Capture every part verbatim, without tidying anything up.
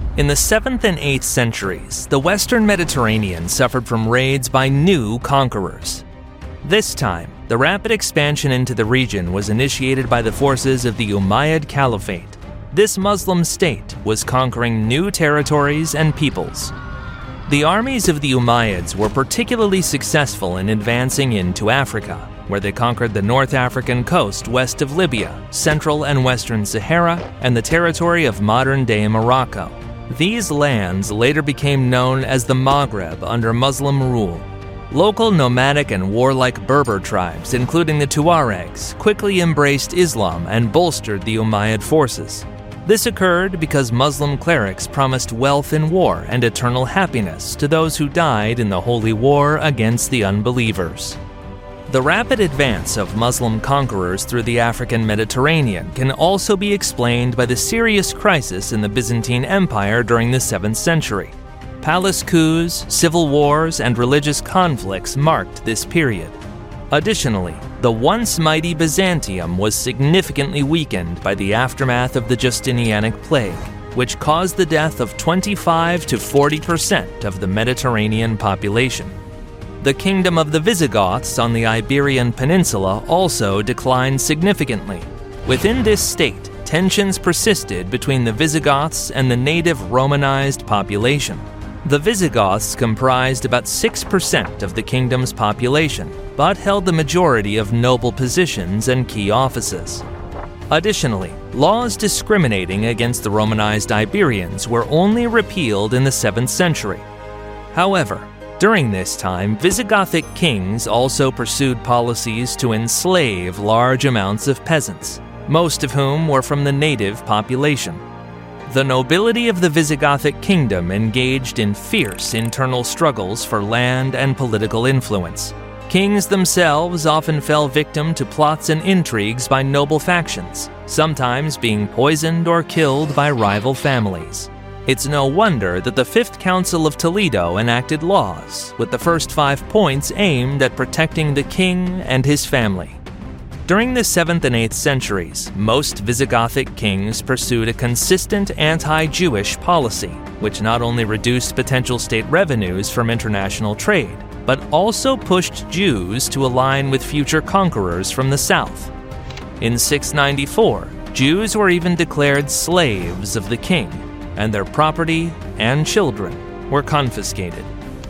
In the seventh and eighth centuries, the Western Mediterranean suffered from raids by new conquerors. This time, the rapid expansion into the region was initiated by the forces of the Umayyad Caliphate. This Muslim state was conquering new territories and peoples. The armies of the Umayyads were particularly successful in advancing into Africa, where they conquered the North African coast west of Libya, Central and Western Sahara, and the territory of modern-day Morocco. These lands later became known as the Maghreb under Muslim rule. Local nomadic and warlike Berber tribes, including the Tuaregs, quickly embraced Islam and bolstered the Umayyad forces. This occurred because Muslim clerics promised wealth in war and eternal happiness to those who died in the holy war against the unbelievers. The rapid advance of Muslim conquerors through the African Mediterranean can also be explained by the serious crisis in the Byzantine Empire during the seventh century. Palace coups, civil wars, and religious conflicts marked this period. Additionally, the once mighty Byzantium was significantly weakened by the aftermath of the Justinianic plague, which caused the death of twenty-five to forty percent of the Mediterranean population. The kingdom of the Visigoths on the Iberian Peninsula also declined significantly. Within this state, tensions persisted between the Visigoths and the native Romanized population. The Visigoths comprised about six percent of the kingdom's population, but held the majority of noble positions and key offices. Additionally, laws discriminating against the Romanized Iberians were only repealed in the seventh century. However, during this time, Visigothic kings also pursued policies to enslave large amounts of peasants, most of whom were from the native population. The nobility of the Visigothic kingdom engaged in fierce internal struggles for land and political influence. Kings themselves often fell victim to plots and intrigues by noble factions, sometimes being poisoned or killed by rival families. It's no wonder that the Fifth Council of Toledo enacted laws, with the first five points aimed at protecting the king and his family. During the seventh and eighth centuries, most Visigothic kings pursued a consistent anti-Jewish policy, which not only reduced potential state revenues from international trade, but also pushed Jews to align with future conquerors from the south. In six ninety-four, Jews were even declared slaves of the king, and their property and children were confiscated.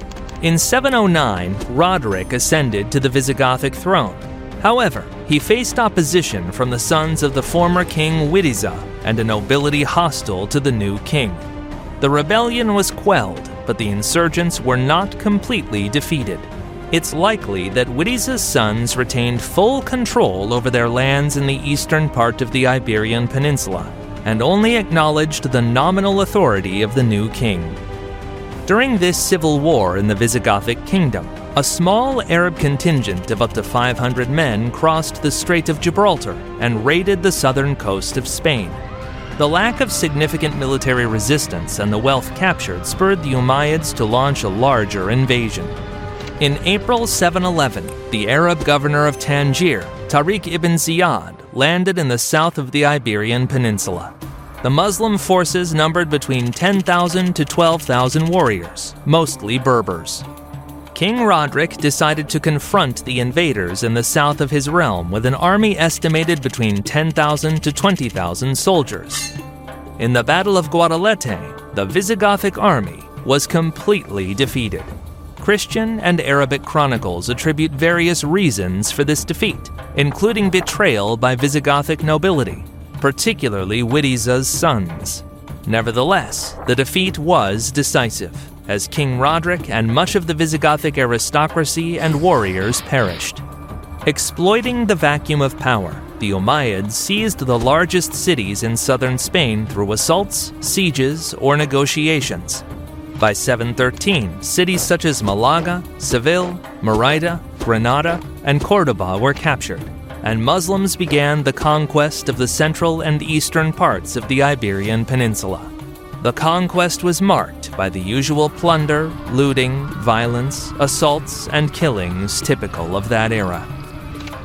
In seven oh nine, Roderick ascended to the Visigothic throne. However, he faced opposition from the sons of the former king Witiza and a nobility hostile to the new king. The rebellion was quelled, but the insurgents were not completely defeated. It's likely that Witiza's sons retained full control over their lands in the eastern part of the Iberian Peninsula, and only acknowledged the nominal authority of the new king. During this civil war in the Visigothic kingdom, a small Arab contingent of up to five hundred men crossed the Strait of Gibraltar and raided the southern coast of Spain. The lack of significant military resistance and the wealth captured spurred the Umayyads to launch a larger invasion. In April seven eleven, the Arab governor of Tangier, Tariq ibn Ziyad, landed in the south of the Iberian Peninsula. The Muslim forces numbered between ten thousand to twelve thousand warriors, mostly Berbers. King Roderick decided to confront the invaders in the south of his realm with an army estimated between ten thousand to twenty thousand soldiers. In the Battle of Guadalete, the Visigothic army was completely defeated. Christian and Arabic chronicles attribute various reasons for this defeat, including betrayal by Visigothic nobility, particularly Witiza's sons. Nevertheless, the defeat was decisive, as King Roderick and much of the Visigothic aristocracy and warriors perished. Exploiting the vacuum of power, the Umayyads seized the largest cities in southern Spain through assaults, sieges, or negotiations. By seven thirteen, cities such as Malaga, Seville, Merida, Granada, and Córdoba were captured, and Muslims began the conquest of the central and eastern parts of the Iberian Peninsula. The conquest was marked by the usual plunder, looting, violence, assaults, and killings typical of that era.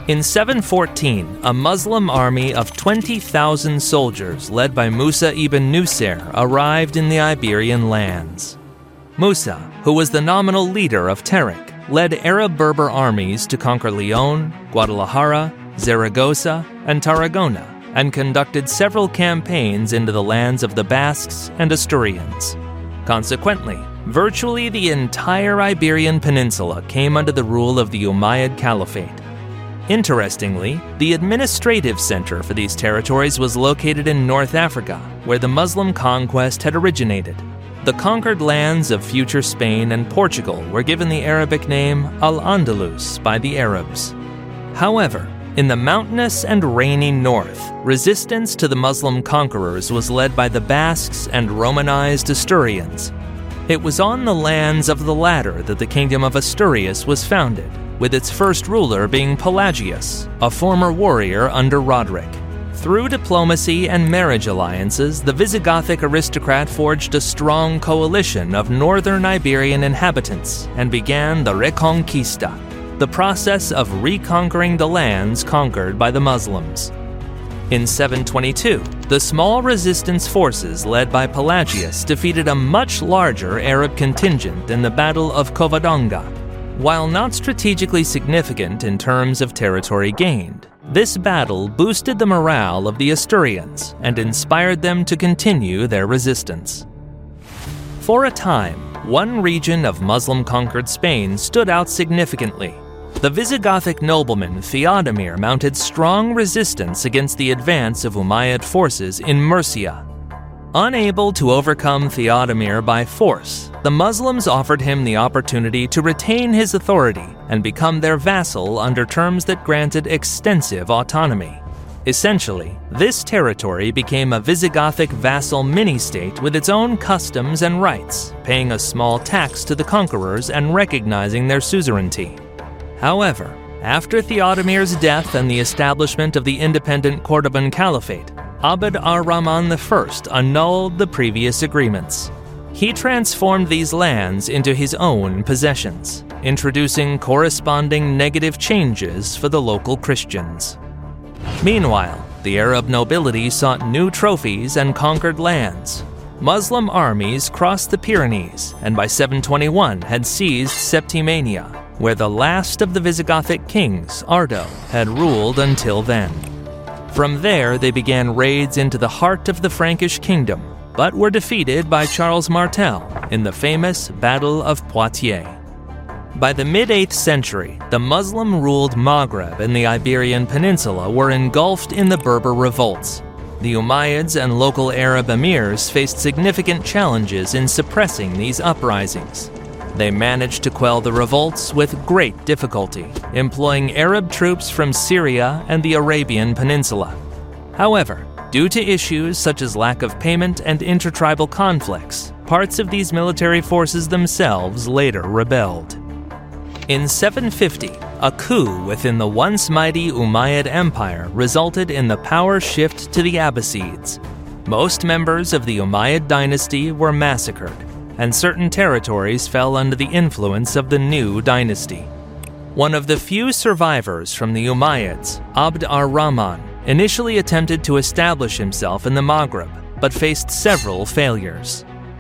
In seven fourteen, a Muslim army of twenty thousand soldiers led by Musa ibn Nusair arrived in the Iberian lands. Musa, who was the nominal leader of Tariq, led Arab-Berber armies to conquer Leon, Guadalajara, Zaragoza, and Tarragona, and conducted several campaigns into the lands of the Basques and Asturians. Consequently, virtually the entire Iberian Peninsula came under the rule of the Umayyad Caliphate. Interestingly, the administrative center for these territories was located in North Africa, where the Muslim conquest had originated. The conquered lands of future Spain and Portugal were given the Arabic name Al-Andalus by the Arabs. However, in the mountainous and rainy north, resistance to the Muslim conquerors was led by the Basques and Romanized Asturians. It was on the lands of the latter that the Kingdom of Asturias was founded, with its first ruler being Pelagius, a former warrior under Roderick. Through diplomacy and marriage alliances, the Visigothic aristocrat forged a strong coalition of northern Iberian inhabitants and began the Reconquista, the process of reconquering the lands conquered by the Muslims. In seven twenty-two, the small resistance forces led by Pelagius defeated a much larger Arab contingent in the Battle of Covadonga. While not strategically significant in terms of territory gained, this battle boosted the morale of the Asturians and inspired them to continue their resistance. For a time, one region of Muslim-conquered Spain stood out significantly. The Visigothic nobleman Theodemir mounted strong resistance against the advance of Umayyad forces in Murcia. Unable to overcome Theodemir by force, the Muslims offered him the opportunity to retain his authority and become their vassal under terms that granted extensive autonomy. Essentially, this territory became a Visigothic vassal mini-state with its own customs and rights, paying a small tax to the conquerors and recognizing their suzerainty. However, after Theodemir's death and the establishment of the independent Cordoban Caliphate, Abd ar-Rahman the First annulled the previous agreements. He transformed these lands into his own possessions, introducing corresponding negative changes for the local Christians. Meanwhile, the Arab nobility sought new trophies and conquered lands. Muslim armies crossed the Pyrenees and by seven twenty-one had seized Septimania, where the last of the Visigothic kings, Ardo, had ruled until then. From there, they began raids into the heart of the Frankish kingdom, but were defeated by Charles Martel in the famous Battle of Poitiers. By the mid-eighth century, the Muslim-ruled Maghreb and the Iberian Peninsula were engulfed in the Berber revolts. The Umayyads and local Arab emirs faced significant challenges in suppressing these uprisings. They managed to quell the revolts with great difficulty, employing Arab troops from Syria and the Arabian Peninsula. However, due to issues such as lack of payment and intertribal conflicts, parts of these military forces themselves later rebelled. In seven fifty, a coup within the once mighty Umayyad Empire resulted in the power shift to the Abbasids. Most members of the Umayyad dynasty were massacred, and certain territories fell under the influence of the new dynasty. One of the few survivors from the Umayyads, Abd ar-Rahman, initially attempted to establish himself in the Maghreb, but faced several failures.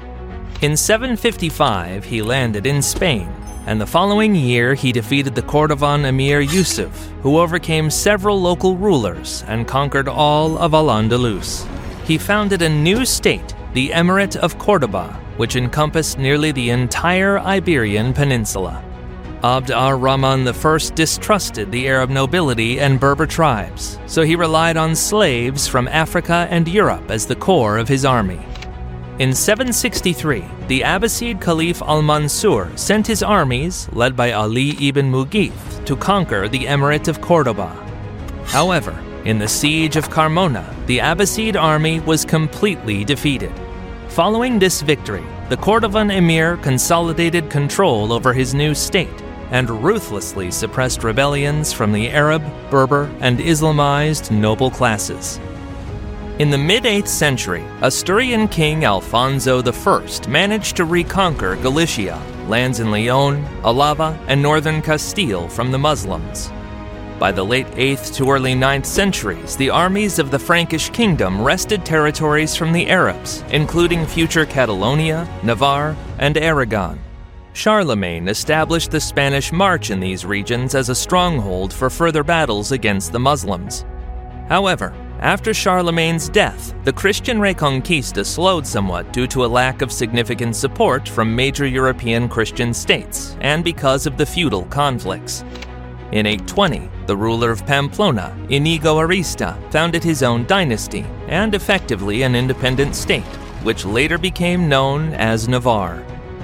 In seven fifty-five, he landed in Spain, and the following year he defeated the Cordovan emir Yusuf, who overcame several local rulers and conquered all of Al-Andalus. He founded a new state, the Emirate of Cordoba, which encompassed nearly the entire Iberian Peninsula. Abd ar-Rahman the First distrusted the Arab nobility and Berber tribes, so he relied on slaves from Africa and Europe as the core of his army. In seven sixty-three, the Abbasid Caliph al-Mansur sent his armies, led by Ali ibn Mughith, to conquer the Emirate of Cordoba. However, in the siege of Carmona, the Abbasid army was completely defeated. Following this victory, the Cordovan emir consolidated control over his new state and ruthlessly suppressed rebellions from the Arab, Berber, and Islamized noble classes. In the mid-eighth century, Asturian king Alfonso the First managed to reconquer Galicia, lands in Leon, Alava, and northern Castile from the Muslims. By the late eighth to early ninth centuries, the armies of the Frankish kingdom wrested territories from the Arabs, including future Catalonia, Navarre, and Aragon. Charlemagne established the Spanish March in these regions as a stronghold for further battles against the Muslims. However, after Charlemagne's death, the Christian Reconquista slowed somewhat due to a lack of significant support from major European Christian states and because of the feudal conflicts. In eight twenty, the ruler of Pamplona, Inigo Arista, founded his own dynasty and effectively an independent state, which later became known as Navarre.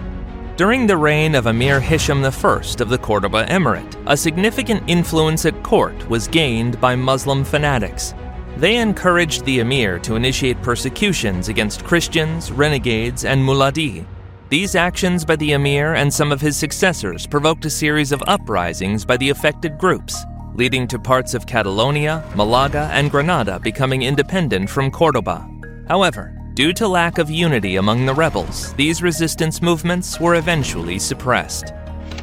During the reign of Emir Hisham the First of the Cordoba Emirate, a significant influence at court was gained by Muslim fanatics. They encouraged the emir to initiate persecutions against Christians, renegades, and muladi. These actions by the emir and some of his successors provoked a series of uprisings by the affected groups, leading to parts of Catalonia, Malaga, and Granada becoming independent from Cordoba. However, due to lack of unity among the rebels, these resistance movements were eventually suppressed.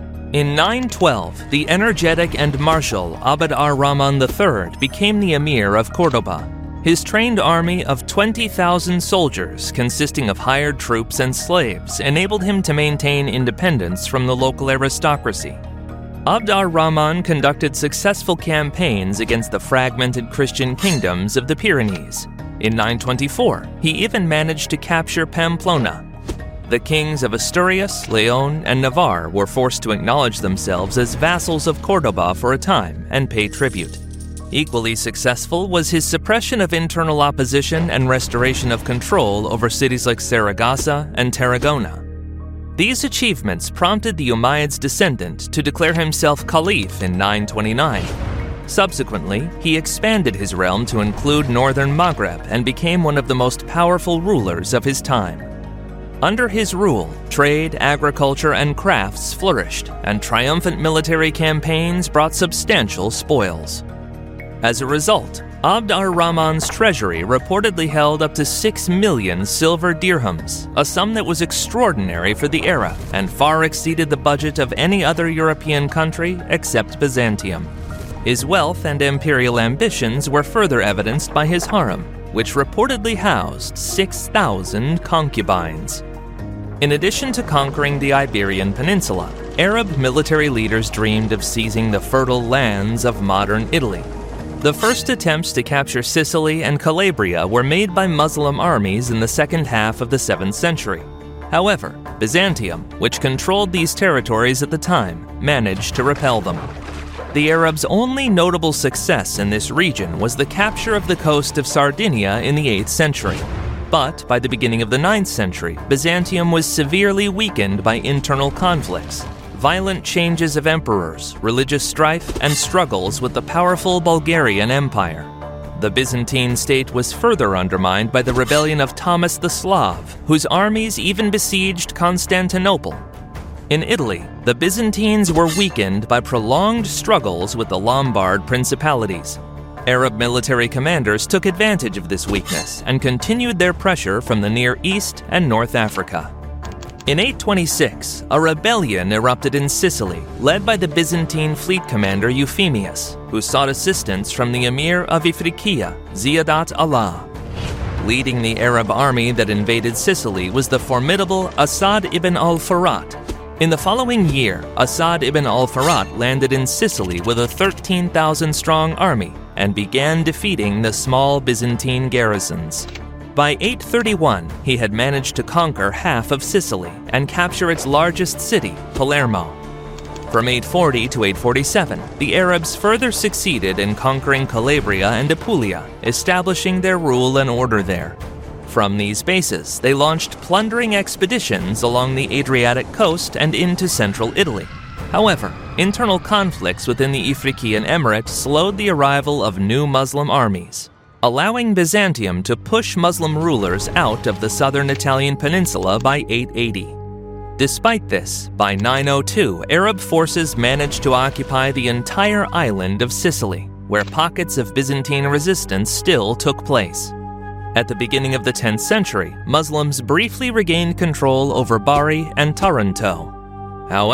In nine twelve, the energetic and martial Abd ar-Rahman the Third became the emir of Cordoba. His trained army of twenty thousand soldiers, consisting of hired troops and slaves, enabled him to maintain independence from the local aristocracy. Abd ar-Rahman conducted successful campaigns against the fragmented Christian kingdoms of the Pyrenees. In nine twenty-four, he even managed to capture Pamplona. The kings of Asturias, Leon, and Navarre were forced to acknowledge themselves as vassals of Cordoba for a time and pay tribute. Equally successful was his suppression of internal opposition and restoration of control over cities like Saragossa and Tarragona. These achievements prompted the Umayyads' descendant to declare himself caliph in nine twenty-nine. Subsequently, he expanded his realm to include northern Maghreb and became one of the most powerful rulers of his time. Under his rule, trade, agriculture, and crafts flourished, and triumphant military campaigns brought substantial spoils. As a result, Abd ar-Rahman's treasury reportedly held up to six million silver dirhams, a sum that was extraordinary for the era and far exceeded the budget of any other European country except Byzantium. His wealth and imperial ambitions were further evidenced by his harem, which reportedly housed six thousand concubines. In addition to conquering the Iberian Peninsula, Arab military leaders dreamed of seizing the fertile lands of modern Italy. The first attempts to capture Sicily and Calabria were made by Muslim armies in the second half of the seventh century. However, Byzantium, which controlled these territories at the time, managed to repel them. The Arabs' only notable success in this region was the capture of the coast of Sardinia in the eighth century. But by the beginning of the ninth century, Byzantium was severely weakened by internal conflicts, violent changes of emperors, religious strife, and struggles with the powerful Bulgarian Empire. The Byzantine state was further undermined by the rebellion of Thomas the Slav, whose armies even besieged Constantinople. In Italy, the Byzantines were weakened by prolonged struggles with the Lombard principalities. Arab military commanders took advantage of this weakness and continued their pressure from the Near East and North Africa. In eight twenty-six, a rebellion erupted in Sicily, led by the Byzantine fleet commander Euphemius, who sought assistance from the emir of Ifriqiya, Ziyadat Allah. Leading the Arab army that invaded Sicily was the formidable Asad ibn al-Farrat. In the following year, Asad ibn al-Farrat landed in Sicily with a thirteen thousand strong army and began defeating the small Byzantine garrisons. By eight thirty-one, he had managed to conquer half of Sicily and capture its largest city, Palermo. From eight forty to eight forty-seven, the Arabs further succeeded in conquering Calabria and Apulia, establishing their rule and order there. From these bases, they launched plundering expeditions along the Adriatic coast and into central Italy. However, internal conflicts within the Ifriqiyan Emirate slowed the arrival of new Muslim armies, allowing Byzantium to push Muslim rulers out of the southern Italian peninsula by eight eighty. Despite this, by nine oh two, Arab forces managed to occupy the entire island of Sicily, where pockets of Byzantine resistance still took place. At the beginning of the tenth century, Muslims briefly regained control over Bari and Taranto. However,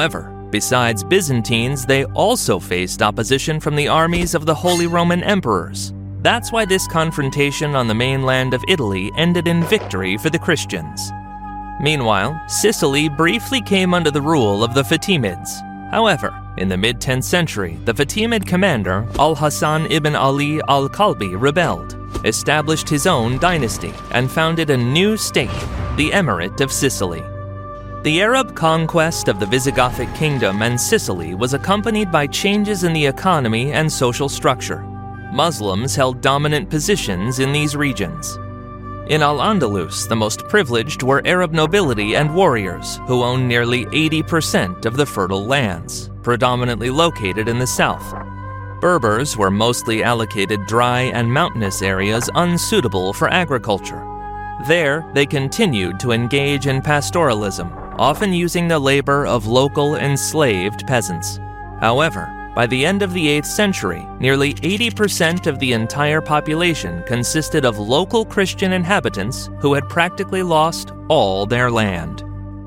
Besides Byzantines, they also faced opposition from the armies of the Holy Roman Emperors. That's why this confrontation on the mainland of Italy ended in victory for the Christians. Meanwhile, Sicily briefly came under the rule of the Fatimids. However, in the mid-tenth century, the Fatimid commander Al-Hasan ibn Ali al-Kalbi rebelled, established his own dynasty, and founded a new state, the Emirate of Sicily. The Arab conquest of the Visigothic kingdom and Sicily was accompanied by changes in the economy and social structure. Muslims held dominant positions in these regions. In Al-Andalus, the most privileged were Arab nobility and warriors, who owned nearly eighty percent of the fertile lands, predominantly located in the south. Berbers were mostly allocated dry and mountainous areas unsuitable for agriculture. There, they continued to engage in pastoralism, often using the labor of local enslaved peasants. However, by the end of the eighth century, nearly eighty percent of the entire population consisted of local Christian inhabitants who had practically lost all their land.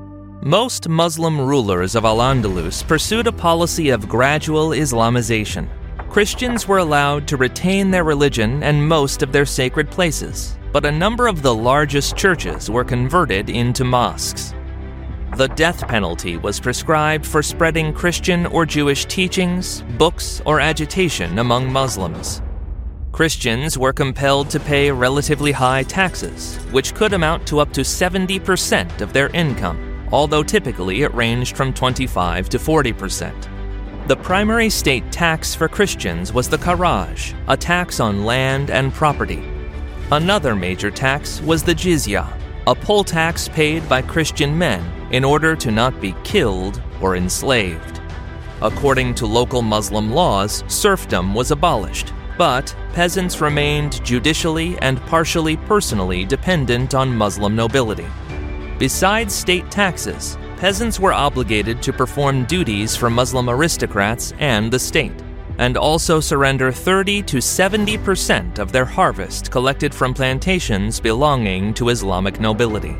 Most Muslim rulers of Al-Andalus pursued a policy of gradual Islamization. Christians were allowed to retain their religion and most of their sacred places, but a number of the largest churches were converted into mosques. The death penalty was prescribed for spreading Christian or Jewish teachings, books, or agitation among Muslims. Christians were compelled to pay relatively high taxes, which could amount to up to seventy percent of their income, although typically it ranged from twenty-five to forty percent. The primary state tax for Christians was the kharaj, a tax on land and property. Another major tax was the jizya, a poll tax paid by Christian men in order to not be killed or enslaved. According to local Muslim laws, serfdom was abolished, but peasants remained judicially and partially personally dependent on Muslim nobility. Besides state taxes, peasants were obligated to perform duties for Muslim aristocrats and the state, and also surrender thirty to seventy percent of their harvest collected from plantations belonging to Islamic nobility.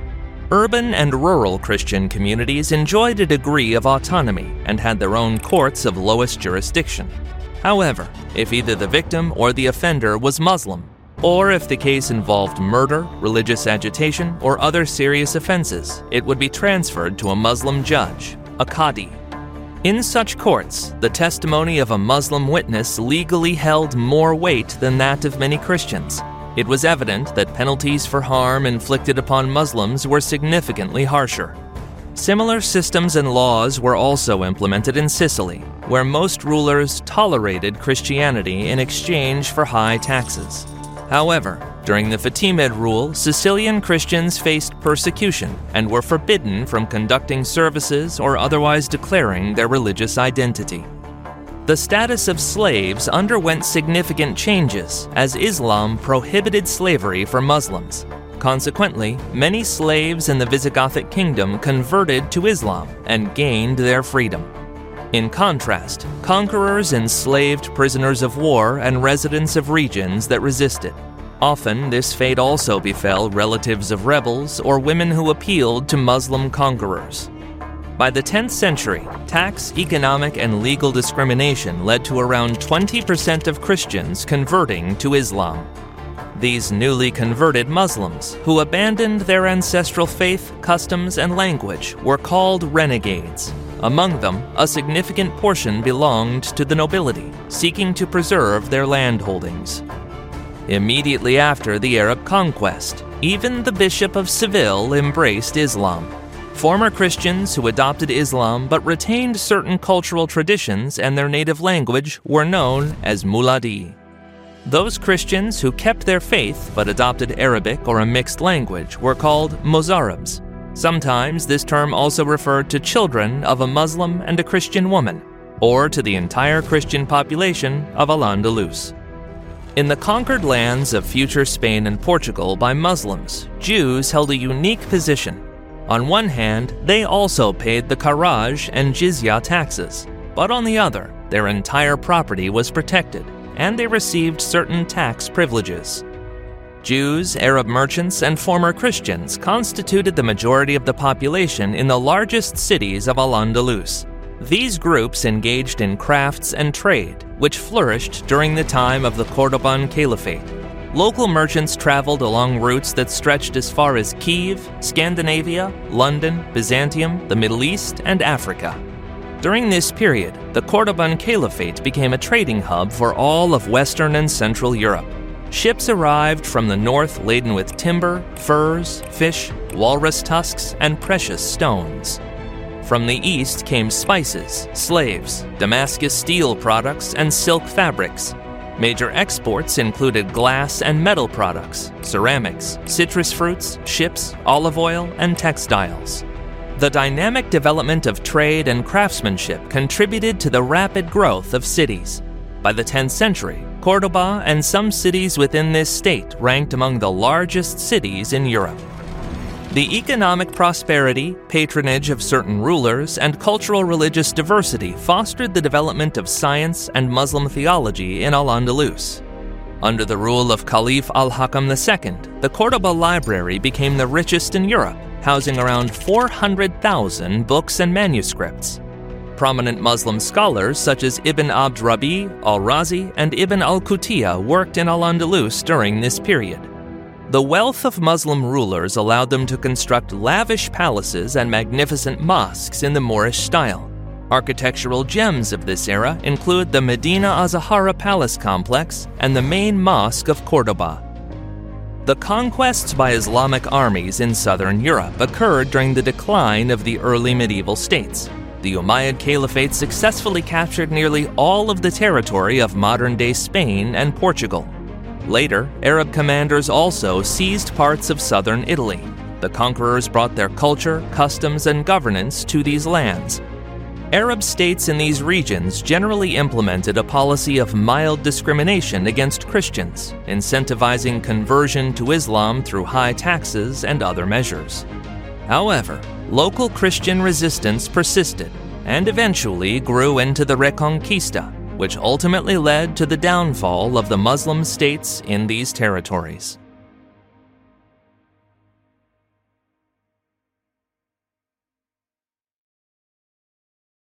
Urban and rural Christian communities enjoyed a degree of autonomy and had their own courts of lowest jurisdiction. However, if either the victim or the offender was Muslim, or if the case involved murder, religious agitation, or other serious offenses, it would be transferred to a Muslim judge, a qadi. In such courts, the testimony of a Muslim witness legally held more weight than that of many Christians. It was evident that penalties for harm inflicted upon Muslims were significantly harsher. Similar systems and laws were also implemented in Sicily, where most rulers tolerated Christianity in exchange for high taxes. However, during the Fatimid rule, Sicilian Christians faced persecution and were forbidden from conducting services or otherwise declaring their religious identity. The status of slaves underwent significant changes as Islam prohibited slavery for Muslims. Consequently, many slaves in the Visigothic kingdom converted to Islam and gained their freedom. In contrast, conquerors enslaved prisoners of war and residents of regions that resisted. Often, this fate also befell relatives of rebels or women who appealed to Muslim conquerors. By the tenth century, tax, economic, and legal discrimination led to around twenty percent of Christians converting to Islam. These newly converted Muslims, who abandoned their ancestral faith, customs, and language, were called renegades. Among them, a significant portion belonged to the nobility, seeking to preserve their land holdings. Immediately after the Arab conquest, even the Bishop of Seville embraced Islam. Former Christians who adopted Islam but retained certain cultural traditions and their native language were known as muladi. Those Christians who kept their faith but adopted Arabic or a mixed language were called Mozarabs. Sometimes this term also referred to children of a Muslim and a Christian woman, or to the entire Christian population of Al-Andalus. In the conquered lands of future Spain and Portugal by Muslims, Jews held a unique position. On one hand, they also paid the kharaj and jizya taxes, but on the other, their entire property was protected, and they received certain tax privileges. Jews, Arab merchants, and former Christians constituted the majority of the population in the largest cities of Al-Andalus. These groups engaged in crafts and trade, which flourished during the time of the Cordoban Caliphate. Local merchants traveled along routes that stretched as far as Kiev, Scandinavia, London, Byzantium, the Middle East, and Africa. During this period, the Cordoban Caliphate became a trading hub for all of Western and Central Europe. Ships arrived from the north laden with timber, furs, fish, walrus tusks, and precious stones. From the east came spices, slaves, Damascus steel products, and silk fabrics. Major exports included glass and metal products, ceramics, citrus fruits, ships, olive oil, and textiles. The dynamic development of trade and craftsmanship contributed to the rapid growth of cities. By the tenth century, Cordoba and some cities within this state ranked among the largest cities in Europe. The economic prosperity, patronage of certain rulers, and cultural religious diversity fostered the development of science and Muslim theology in Al-Andalus. Under the rule of Caliph Al-Hakam the Second, the Cordoba Library became the richest in Europe, housing around four hundred thousand books and manuscripts. Prominent Muslim scholars such as Ibn Abd Rabi, Al-Razi, and Ibn al-Qutiyya worked in Al-Andalus during this period. The wealth of Muslim rulers allowed them to construct lavish palaces and magnificent mosques in the Moorish style. Architectural gems of this era include the Medina Azahara Palace complex and the main mosque of Cordoba. The conquests by Islamic armies in southern Europe occurred during the decline of the early medieval states. The Umayyad Caliphate successfully captured nearly all of the territory of modern-day Spain and Portugal. Later, Arab commanders also seized parts of southern Italy. The conquerors brought their culture, customs, and governance to these lands. Arab states in these regions generally implemented a policy of mild discrimination against Christians, incentivizing conversion to Islam through high taxes and other measures. However, local Christian resistance persisted and eventually grew into the Reconquista, which ultimately led to the downfall of the Muslim states in these territories.